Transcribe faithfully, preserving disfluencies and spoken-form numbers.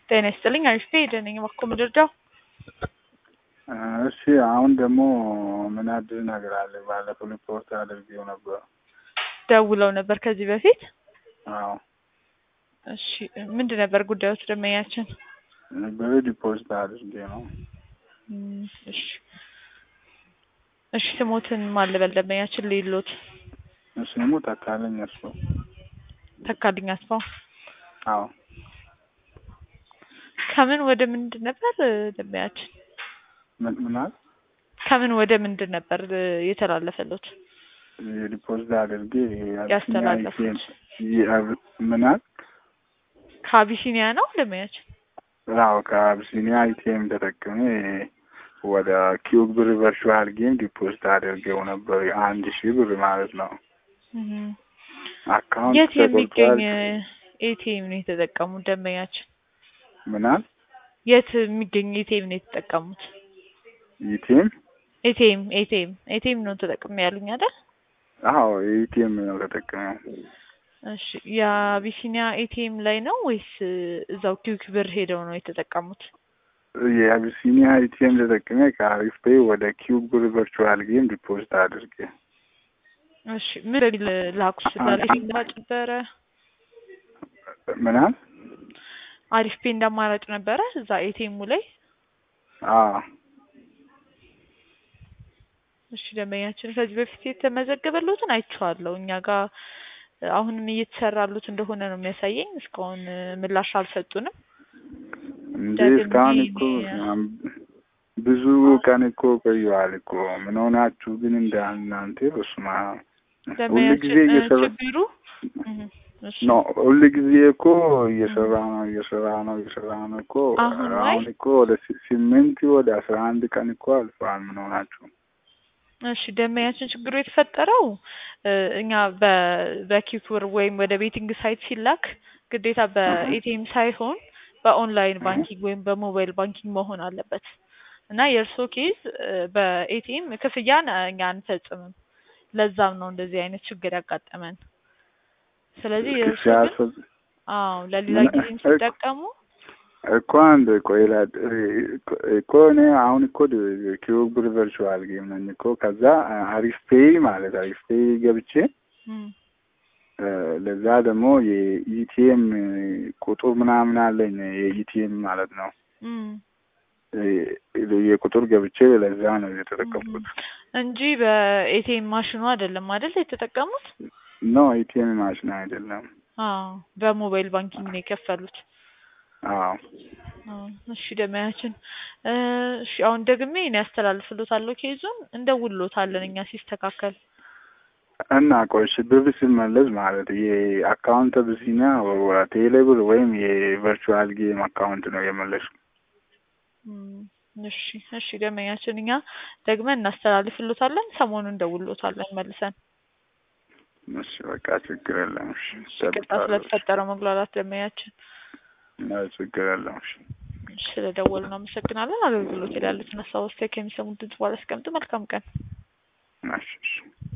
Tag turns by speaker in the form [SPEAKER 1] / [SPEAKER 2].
[SPEAKER 1] ጤና ይስጥልኝ አሪፍ ነኝ እባክዎ ምድርዳው
[SPEAKER 2] እሺ አሁን ደግሞ ምን አዲስ ነገር አለ? ባለፈው ሪፖርት አድርጌው ነበር።
[SPEAKER 1] ደውለው ነበር ከዚህ በፊት?
[SPEAKER 2] አዎ።
[SPEAKER 1] እሺ ምንድን ነበር ጉዳዮች ደመኛችን?
[SPEAKER 2] ነበር ሪፖርት አድርጌ ነው።
[SPEAKER 1] እሺ እሺ ስሞትን ማን ልበል ደመኛችን ልይሎት?
[SPEAKER 2] ስሙ ተካልኝ አስፋው።
[SPEAKER 1] ተካልኝ አስፋው?
[SPEAKER 2] አዎ።
[SPEAKER 1] ከምን ወደ ምንድን ነበር ደመኛችን?
[SPEAKER 2] ምን ምናል?
[SPEAKER 1] ከምን ወደ ምንድን ነበር የተላለፈሉት?
[SPEAKER 2] ሪፖርት አድርጌ
[SPEAKER 1] ያስተላለፉት
[SPEAKER 2] ምናል?
[SPEAKER 1] ከአቢሲኒያ ነው ደመኛችን?
[SPEAKER 2] አዎ ከአቢሲኒያ አይቲኤም ተጠቅሜ ወደ ኪዩብ ብር ቨርቹዋል ጌም ዲፖዚት አድርጌው ነበር አንድ ሺህ ብር ማለት ነው። አካውንት
[SPEAKER 1] የት የሚገኝ ኤቲኤም ነው የተጠቀሙት ደመኛችን?
[SPEAKER 2] ምናል?
[SPEAKER 1] የት የሚገኝ ኤቲኤም ነው የተጠቀሙት?
[SPEAKER 2] ኤቲኤም
[SPEAKER 1] ኤቲኤም ኤቲኤም ኤቲኤም ነው ተጠቅሜ ያሉኝ አይደል?
[SPEAKER 2] አዎ ኤቲኤም ነው ተጠቅሜው።
[SPEAKER 1] እሺ የአቢሲኒያ ኤቲኤም ላይ ነው ወይስ እዛው ኪዩብ ብር ሄደው ነው የተጠቀሙት?
[SPEAKER 2] የአቢሲኒያ ኤቲኤም ተጠቅሜ ከአሪፍ ፔይ ወደ ኪዩብ ብር ቨርቹዋል ጌም ዲፖዚት አድርጌ።
[SPEAKER 1] እሺ ምን ላኩስ ላልሽ ነበረ?
[SPEAKER 2] ምናል?
[SPEAKER 1] አሪፍ ፔይ እንዳማራጭ ነበረ እዛ ኤቲኤሙ ላይ?
[SPEAKER 2] አዎ።
[SPEAKER 1] እሺ ደመኛችን ከዚህ በፊት የተመዘገበሉትን አይቼዋለሁ እኛ ጋር አሁንም እየተሰራሉት እንደሆነ ነው የሚያሳየኝ። እስካሁን ምላሽ አልሰጡንም።
[SPEAKER 2] እንዴ እስካሁን እኮ ብዙ ቀን እኮ ቆየዋል እኮ ምን ሆናችሁ ግን እንዳናንተ በስማ ሁሉ ጊዜ እየሰራ ነው። ሁሉ ጊዜ እኮ እየሰራ ነው እየሰራ ነው እየሰራ ነው እኮ አሁን እኮ ወደ ስምንት ወደ አስራ አንድ ቀን እኮ አልፏል። ምን ሆናችሁ?
[SPEAKER 1] እሺ ደመኛችን ችግሩ የተፈጠረው እኛ በኪዩብ ወይም ወደ ቤቲንግ ሳይት ሲላክ ግዴታ በኤቲኤም ሳይሆን በኦንላይን ባንኪንግ ወይም በሞባይል ባንኪንግ መሆን አለበት እና የእርሶ ኬዝ በኤቲኤም ክፍያን እኛ አንፈጽምም። ለዛም ነው እንደዚህ አይነት ችግር ያጋጠመን። ስለዚህ የእርሶ አዎ ለሌላ ጊዜ ሲጠቀሙ
[SPEAKER 2] እኮ አንድ ቆይላ እኮ እኔ አሁን እኮ ኪዩብ ብር ቨርቹዋል ጌም ነኝ እኮ ከዛ አሪፍ ፔይ ማለት አሪፍ ፔይ ገብቼ ለዛ ደግሞ የኢቲኤም ቁጥር ምናምን አለኝ የኢቲኤም ማለት ነው። የቁጥር ገብቼ ለዛ ነው የተጠቀምኩት
[SPEAKER 1] እንጂ በኤቲኤም ማሽኑ አይደለም አይደል የተጠቀሙት?
[SPEAKER 2] ኖ ኤቲኤም ማሽን አይደለም።
[SPEAKER 1] አዎ በሞባይል ባንኪንግ ነው የከፈሉት።
[SPEAKER 2] አዎ።
[SPEAKER 1] እሺ ደመያችን እሺ አሁን ደግሜ እኔ ያስተላልፍሎታለሁ ኬዙን እንደውልሎታለን እኛ ሲስተካከል
[SPEAKER 2] እና ቆይሽ ብር ሲመለስ ማለት የአካውንት አቢሲኒያ ወራ ቴሌብር ወይም የቨርቹዋል ጌም አካውንት ነው የመለስኩ።
[SPEAKER 1] እሺ እሺ ደመያችን እኛ ደግመን እናስተላልፍሎታለን ሰሞኑን እንደውልሎታለን መልሰን።
[SPEAKER 2] እሺ በቃ ችግር የለም። እሺ
[SPEAKER 1] ስለተፈጠረው መግላላት ደመያችን
[SPEAKER 2] ነው ችግር የለም። እሺ
[SPEAKER 1] ስለደወልን አመሰግናለን። አገልግሎት ይላልት ነሳው ስቴክ የሚሰሙት ድምጽ ባለስቀምጡ መልካም ቀን።
[SPEAKER 2] እሺ